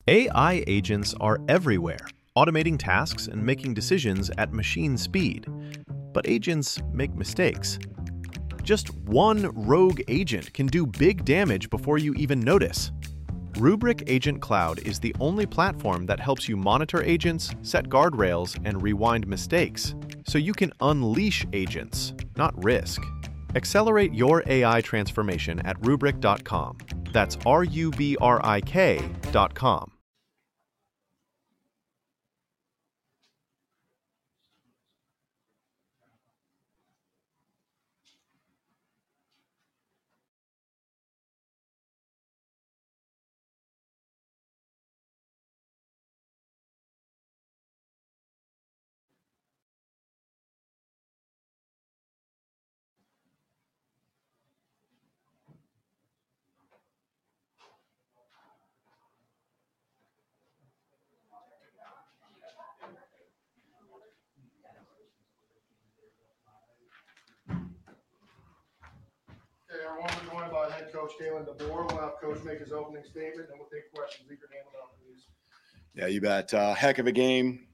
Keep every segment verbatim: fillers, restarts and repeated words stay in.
A I agents are everywhere, automating tasks and making decisions at machine speed. But agents make mistakes. Just one rogue agent can do big damage before you even notice. Rubrik Agent Cloud is the only platform that helps you monitor agents, set guardrails, and rewind mistakes, so you can unleash agents, not risk. Accelerate your A I transformation at rubrik dot com. That's R U B R I K dot com. Okay, everyone, we're joined by head coach Kalen DeBoer. We'll have coach make his opening statement, and we'll take questions. Leave your name and number, please. Yeah, you bet. Uh, heck of a game.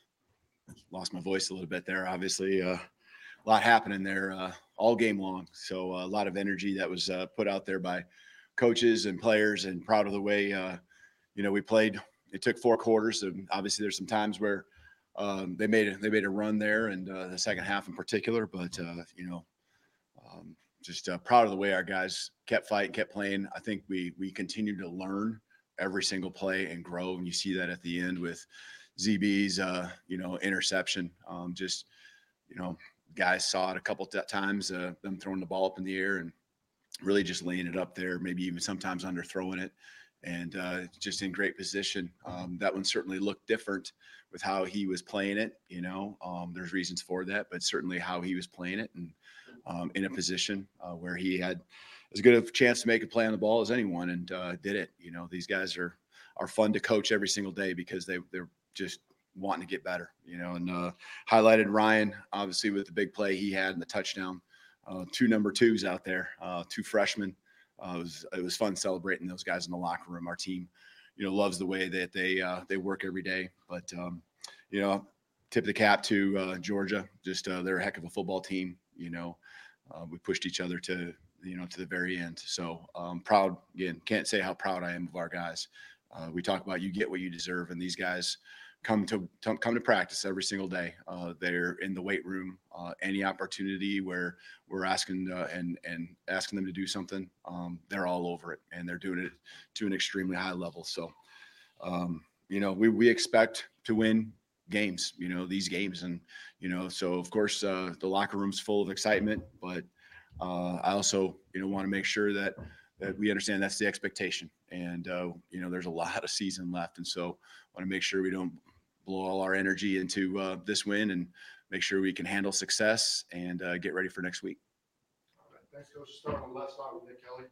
Lost my voice a little bit there. Obviously, uh, a lot happening there uh, all game long. So uh, a lot of energy that was uh, put out there by coaches and players, and proud of the way uh, you know we played. It took four quarters, and obviously there's some times where um, they made a, they made a run there, and uh, the second half in particular. But uh, you know, um, just uh, proud of the way our guys kept fighting, kept playing. I think we we continue to learn every single play and grow, and you see that at the end with Z B's uh, you know interception. Um, just you know, guys saw it a couple t- times, uh, them throwing the ball up in the air and really just laying it up there, maybe even sometimes underthrowing it, and uh, just in great position. Um, that one certainly looked different with how he was playing it. You know, um, there's reasons for that, but certainly how he was playing it, and um, in a position uh, where he had as good a chance to make a play on the ball as anyone, and uh, did it. You know, these guys are are fun to coach every single day because they they're just wanting to get better. You know, and uh, highlighted Ryan obviously with the big play he had and the touchdown. Uh, two number twos out there, uh, two freshmen. Uh, it was it was fun celebrating those guys in the locker room. Our team, you know, loves the way that they uh, they work every day. But um, you know, tip the cap to uh, Georgia. Just uh, they're a heck of a football team. You know, uh, we pushed each other to you know to the very end. So um, proud again. Can't say how proud I am of our guys. Uh, we talk about you get what you deserve, and these guys come to come to practice every single day. Uh, they're in the weight room. Uh, any opportunity where we're asking uh, and and asking them to do something, um, they're all over it, and they're doing it to an extremely high level. So, um, you know, we we expect to win games. You know, these games, and you know, so of course uh, the locker room's full of excitement, but uh, I also you know want to make sure that that we understand that's the expectation, and uh, you know, there's a lot of season left, and so want to make sure we don't blow all our energy into uh, this win, and make sure we can handle success and uh, get ready for next week. Thanks, coach. Start on the left side with Nick Kelly.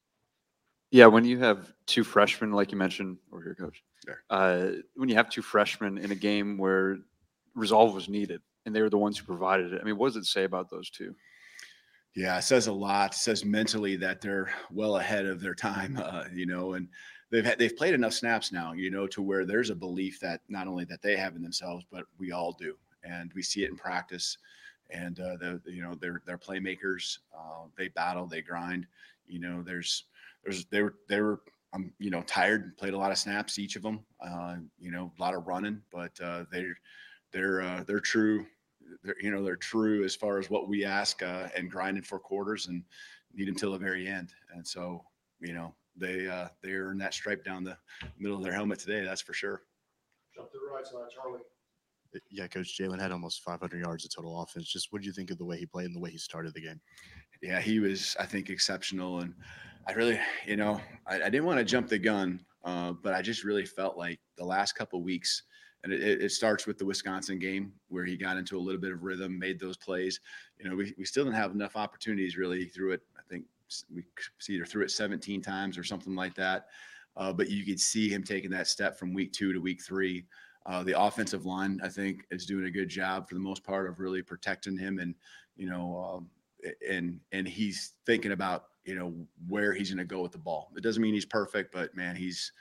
Yeah, when you have two freshmen, like you mentioned, or your coach, Sure. uh, when you have two freshmen in a game where resolve was needed and they were the ones who provided it, I mean, what does it say about those two? Yeah, it says a lot. It says mentally that they're well ahead of their time, uh, you know, and they've had, they've played enough snaps now, you know, to where there's a belief that not only that they have in themselves, but we all do, and we see it in practice. And uh, the you know they're they're playmakers. Uh, they battle, they grind. You know, there's there's they were they were um, you know tired, played a lot of snaps, each of them. Uh, you know, a lot of running, but uh, they're they're uh, they're true they're, you know, they're true as far as what we ask, uh, and grinding for quarters and need them till the very end. And so, you know, they, uh, they earn that stripe down the middle of their helmet today. That's for sure. Jump to the right side, Charlie. Yeah, Coach Jalen had almost five hundred yards of total offense. Just what do you think of the way he played and the way he started the game? Yeah, he was, I think, exceptional. And I really, you know, I, I didn't want to jump the gun, uh, but I just really felt like the last couple of weeks, and it, it starts with the Wisconsin game where he got into a little bit of rhythm, made those plays. You know, we, we still didn't have enough opportunities really through it. I think we either threw it seventeen times or something like that. Uh, but you could see him taking that step from week two to week three. Uh, the offensive line, I think, is doing a good job for the most part of really protecting him, and you know, um, and and he's thinking about you know where he's going to go with the ball. It doesn't mean he's perfect, but man, he's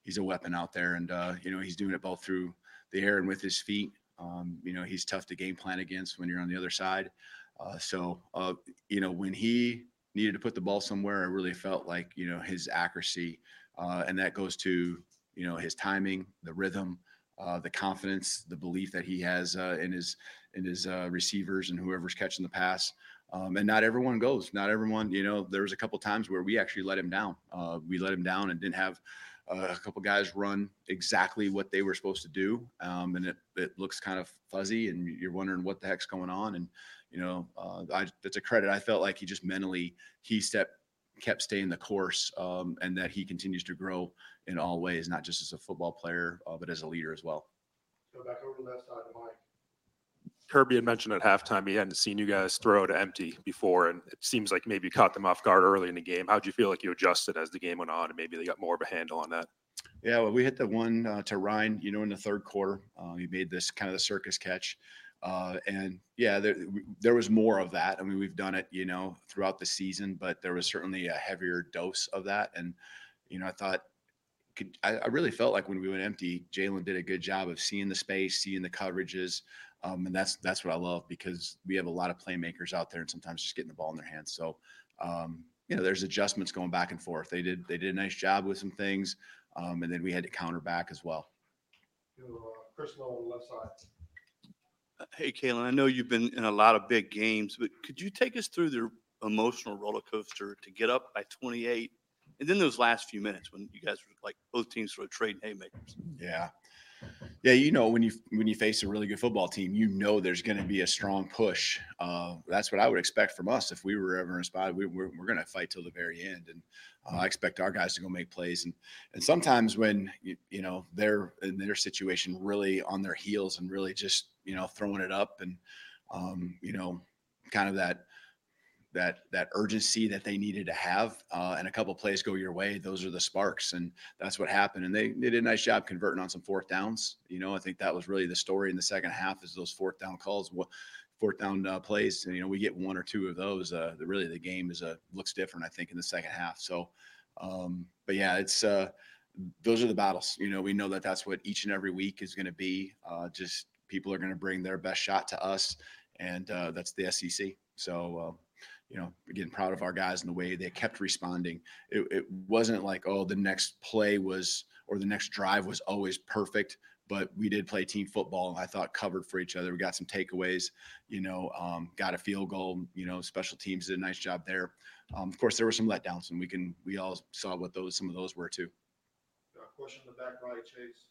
he's a weapon out there, and uh, you know, he's doing it both through the air and with his feet. Um, you know, he's tough to game plan against when you're on the other side. Uh, so, uh, you know, when he needed to put the ball somewhere, I really felt like, you know, his accuracy, uh, and that goes to, you know, his timing, the rhythm, uh, the confidence, the belief that he has uh, in his in his uh, receivers and whoever's catching the pass. Um, and not everyone goes. Not everyone, you know, there was a couple times where we actually let him down. Uh, we let him down and didn't have uh, a couple guys run exactly what they were supposed to do. Um, and it, it looks kind of fuzzy and you're wondering what the heck's going on. And, you know, uh, I, that's a credit. I felt like he just mentally, he stepped, kept staying the course, um, and that he continues to grow in all ways, not just as a football player, uh, but as a leader as well. Go back over to the left side of Mike. Kirby had mentioned at halftime he hadn't seen you guys throw to empty before, and it seems like maybe you caught them off guard early in the game. How'd you feel like you adjusted as the game went on, and maybe they got more of a handle on that? Yeah, well, we hit the one uh, to Ryan, you know, in the third quarter. Uh, he made this kind of the circus catch. Uh, and yeah, there, there was more of that. I mean, we've done it, you know, throughout the season, but there was certainly a heavier dose of that. And, you know, I thought, could, I, I really felt like when we went empty, Jalen did a good job of seeing the space, seeing the coverages. Um, and that's, that's what I love, because we have a lot of playmakers out there and sometimes just getting the ball in their hands. So, um, you know, there's adjustments going back and forth. They did, they did a nice job with some things. Um, and then we had to counter back as well. To, uh, Chris Lowe on the left side. Hey, Kalen, I know you've been in a lot of big games, but could you take us through the emotional roller coaster to get up by twenty-eight, and then those last few minutes when you guys were like both teams were trading haymakers? Yeah. Yeah, you know, when you when you face a really good football team, you know there's going to be a strong push. Uh, that's what I would expect from us if we were ever in a spot. We, we're we're going to fight till the very end, and uh, I expect our guys to go make plays. And and sometimes when you, you know they're in their situation, really on their heels and really just you know throwing it up, and um, you know, kind of that. that that urgency that they needed to have, uh, and a couple of plays go your way. Those are the sparks, and that's what happened. And they, they did a nice job converting on some fourth downs. You know, I think that was really the story in the second half, is those fourth down calls, what fourth down uh, plays. And, you know, we get one or two of those. Uh, the, really, the game is a looks different, I think, in the second half. So, um, but yeah, it's uh, those are the battles. You know, we know that that's what each and every week is going to be. Uh, just people are going to bring their best shot to us, and uh, that's the S E C. So. Uh, you know, again, proud of our guys and the way they kept responding. It, it wasn't like, oh, the next play was, or the next drive was always perfect, but we did play team football. And I thought covered for each other. We got some takeaways, you know, um, got a field goal, you know, special teams did a nice job there. Um, of course, there were some letdowns, and we can, we all saw what those, some of those were too. Got a question in the back right, Chase.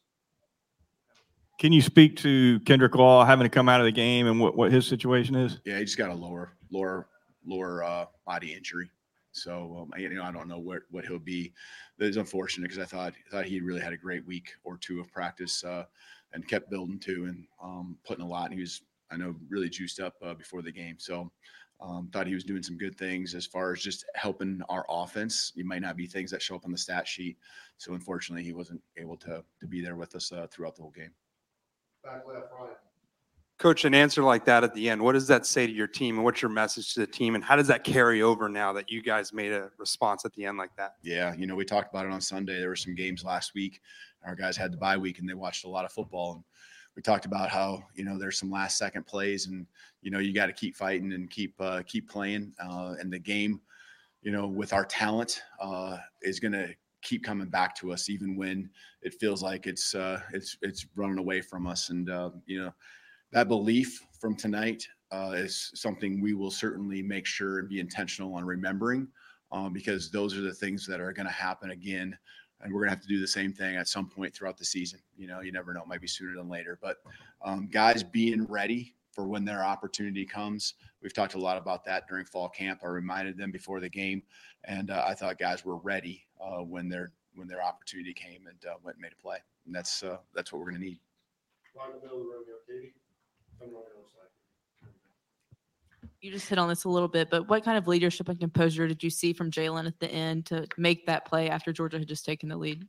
Can you speak to Kendrick Law having to come out of the game and what, what his situation is? Yeah, he just got a lower, lower, lower uh, body injury. So, um, I, you know, I don't know what, what he'll be. It's unfortunate, because I thought I thought he really had a great week or two of practice, uh, and kept building too, and um, putting a lot. And he was, I know, really juiced up uh, before the game. So, um, thought he was doing some good things as far as just helping our offense. It might not be things that show up on the stat sheet. So, unfortunately, he wasn't able to to be there with us uh, throughout the whole game. Back left, Ryan. Coach, an answer like that at the end, what does that say to your team, and what's your message to the team, and how does that carry over now that you guys made a response at the end like that? Yeah, you know, we talked about it on Sunday. There were some games last week. Our guys had the bye week, and they watched a lot of football. And we talked about how, you know, there's some last second plays, and, you know, you got to keep fighting and keep uh, keep playing. Uh, and the game, you know, with our talent uh, is going to keep coming back to us, even when it feels like it's uh, it's it's running away from us. And, uh, you know, that belief from tonight uh, is something we will certainly make sure and be intentional on remembering, um, because those are the things that are going to happen again. And we're going to have to do the same thing at some point throughout the season. You know, you never know, it might be sooner than later. But um, guys being ready for when their opportunity comes. We've talked a lot about that during fall camp. I reminded them before the game, and uh, I thought guys were ready uh, when their when their opportunity came, and uh, went and made a play. And that's uh, that's what we're going to need. Right in the middle of the room, you Katie. Come on the other side. You just hit on this a little bit, but what kind of leadership and composure did you see from Jalen at the end to make that play after Georgia had just taken the lead?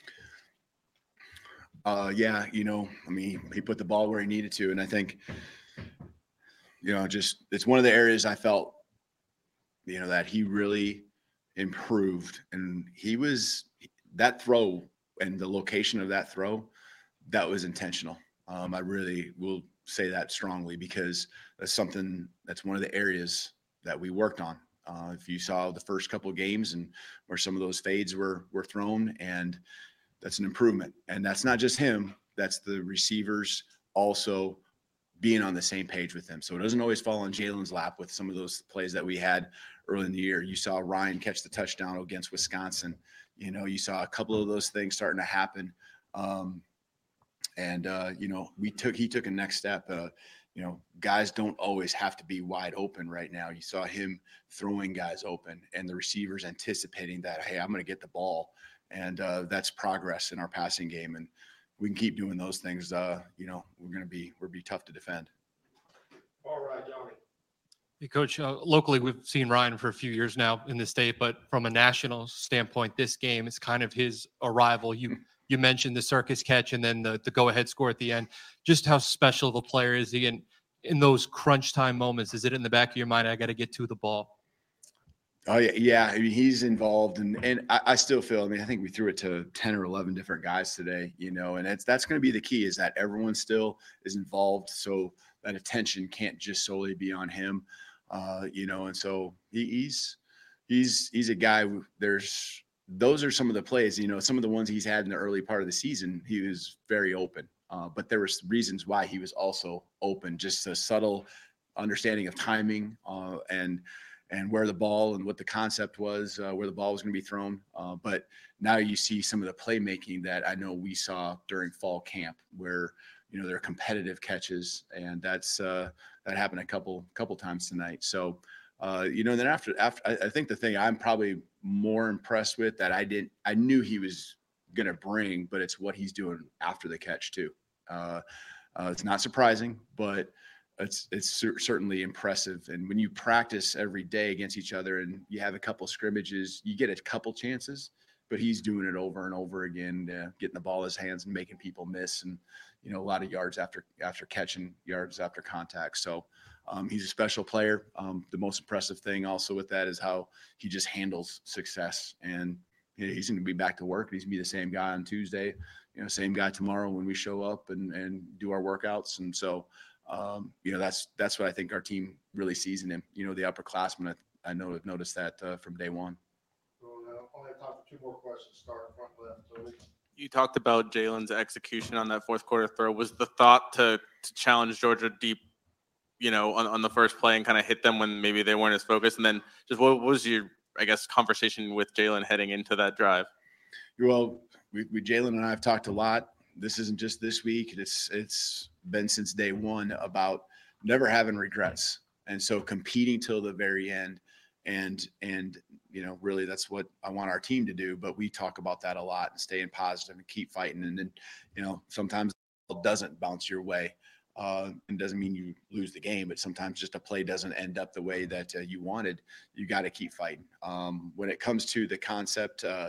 Uh, yeah, you know, I mean, he put the ball where he needed to, and I think, you know, just it's one of the areas I felt, you know, that he really improved, and he was that throw and the location of that throw, that was intentional. Um, I really will say that strongly because that's something that's one of the areas that we worked on. Uh, if you saw the first couple of games and where some of those fades were were thrown, and that's an improvement. And that's not just him; that's the receivers also being on the same page with him. So it doesn't always fall on Jalen's lap with some of those plays that we had early in the year. You saw Ryan catch the touchdown against Wisconsin. You know, you saw a couple of those things starting to happen. Um, and, uh, you know, we took, he took a next step. Uh, you know, guys don't always have to be wide open right now. You saw him throwing guys open and the receivers anticipating that, hey, I'm going to get the ball. And uh, that's progress in our passing game. And we can keep doing those things. Uh, you know, we're going to be, we're be tough to defend. All right, Johnny. Hey, Coach, uh, locally, we've seen Ryan for a few years now in the state, but from a national standpoint, this game is kind of his arrival. You you mentioned the circus catch and then the, the go-ahead score at the end. Just how special of a player is he? And in those crunch time moments, is it in the back of your mind, I got to get to the ball? Oh yeah, yeah. I mean, he's involved, and and I, I still feel. I mean, I think we threw it to ten or eleven different guys today. You know, and it's that's going to be the key is that everyone still is involved, so that attention can't just solely be on him. Uh, you know, and so he, he's he's he's a guy. Who, there's those are some of the plays. You know, some of the ones he's had in the early part of the season, he was very open. Uh, but there was reasons why he was also open. Just a subtle understanding of timing uh, and. and where the ball and what the concept was, uh, where the ball was going to be thrown. Uh, but now you see some of the playmaking that I know we saw during fall camp where, you know, there are competitive catches, and that's, uh, that happened a couple, couple times tonight. So, uh, you know, then after, after, I, I think the thing I'm probably more impressed with that I didn't, I knew he was going to bring, but it's what he's doing after the catch too. Uh, uh, it's not surprising, but it's it's cer- certainly impressive. And when you practice every day against each other and you have a couple scrimmages, you get a couple chances, but he's doing it over and over again, uh, getting the ball in his hands and making people miss. And, you know, a lot of yards after, after catching, yards after contact. So um, he's a special player. Um, the most impressive thing also with that is how he just handles success. And you know, he's going to be back to work. He's going to be the same guy on Tuesday, you know, same guy tomorrow when we show up and, and do our workouts. And so, Um, you know, that's that's what I think our team really sees in him. You know, the upperclassmen, I, I know have noticed that uh, from day one. So uh, only have time for two more questions. Start in front left, Toby. You talked about Jalen's execution on that fourth quarter throw. Was the thought to to challenge Georgia deep, you know, on, on the first play and kind of hit them when maybe they weren't as focused? And then just what was your, I guess, conversation with Jalen heading into that drive? Well, we, we Jalen and I have talked a lot. This isn't just this week. It's it's been since day one about never having regrets. And so competing till the very end. And, and, you know, really that's what I want our team to do. But we talk about that a lot and staying positive and keep fighting. And then, you know, sometimes it doesn't bounce your way. Uh, and doesn't mean you lose the game, but sometimes just a play doesn't end up the way that uh, you wanted. You got to keep fighting. Um, when it comes to the concept, uh,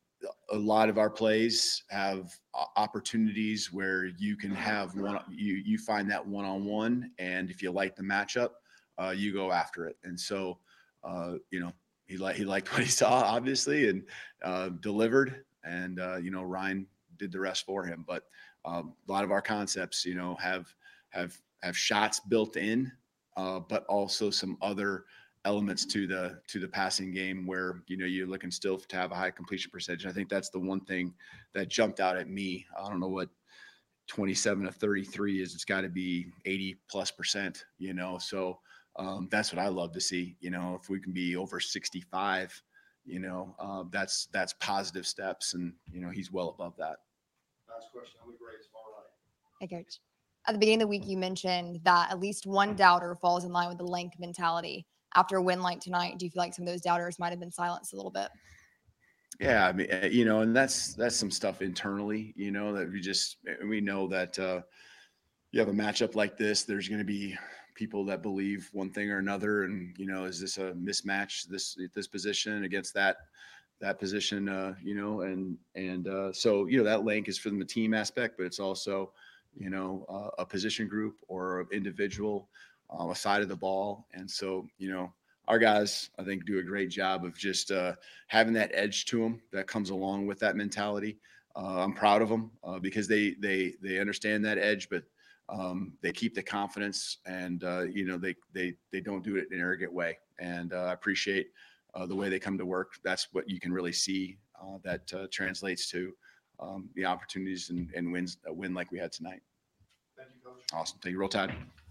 a lot of our plays have opportunities where you can have one, you, you find that one-on-one. And if you like the matchup, uh, you go after it. And so, uh, you know, he liked, he liked what he saw obviously and, uh, delivered and, uh, you know, Ryan did the rest for him. But, um, a lot of our concepts, you know, have, have, have shots built in, uh, but also some other elements to the to the passing game where, you know, you're looking still to have a high completion percentage. I think that's the one thing that jumped out at me. I don't know what twenty-seven to thirty-three is. It's got to be eighty plus percent, you know. So um, that's what I love to see. You know, if we can be over sixty-five, you know, uh, that's that's positive steps, and you know, he's well above that. Last question. How many grades? All right. Hey, Coach. At the beginning of the week, you mentioned that at least one doubter falls in line with the length mentality. After a win like tonight, do you feel like some of those doubters might have been silenced a little bit? Yeah, I mean, you know, and that's that's some stuff internally, you know, that we just we know that uh, you have a matchup like this. There's going to be people that believe one thing or another, and you know, is this a mismatch this this position against that that position, uh, you know, and and uh, so you know that link is from the team aspect, but it's also, you know, uh, a position group or an individual. Um, a side of the ball. And so, you know, our guys, I think, do a great job of just uh, having that edge to them that comes along with that mentality. uh, I'm proud of them uh, because they they they understand that edge, but um, they keep the confidence, and uh, you know they they they don't do it in an arrogant way. And uh, I appreciate uh, the way they come to work. That's what you can really see uh, that uh, translates to um, the opportunities and, and wins a win like we had tonight. Thank you, Coach. Awesome. Thank you. Roll Tide.